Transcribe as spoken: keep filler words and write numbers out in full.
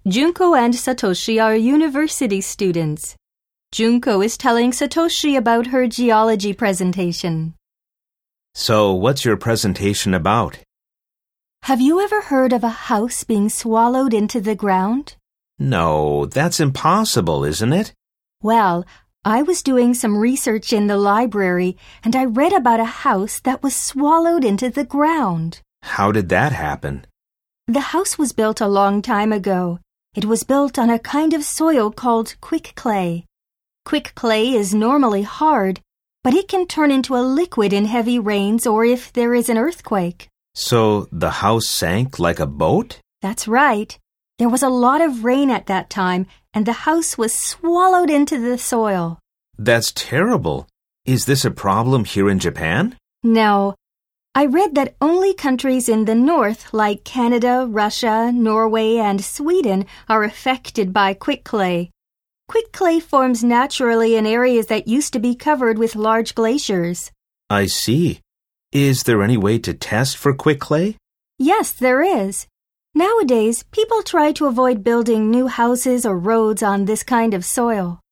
Junko and Satoshi are university students. Junko is telling Satoshi about her geology presentation. So, what's your presentation about? Have you ever heard of a house being swallowed into the ground? No, that's impossible, isn't it? Well, I was doing some research in the library, and I read about a house that was swallowed into the ground. How did that happen? The house was built a long time ago. It was built on a kind of soil called quick clay. Quick clay is normally hard, but it can turn into a liquid in heavy rains or if there is an earthquake. So, the house sank like a boat? That's right. There was a lot of rain at that time, and the house was swallowed into the soil. That's terrible. Is this a problem here in Japan? No. I read that only countries in the north, like Canada, Russia, Norway, and Sweden, are affected by quick clay. Quick clay forms naturally in areas that used to be covered with large glaciers. I see. Is there any way to test for quick clay? Yes, there is. Nowadays, people try to avoid building new houses or roads on this kind of soil.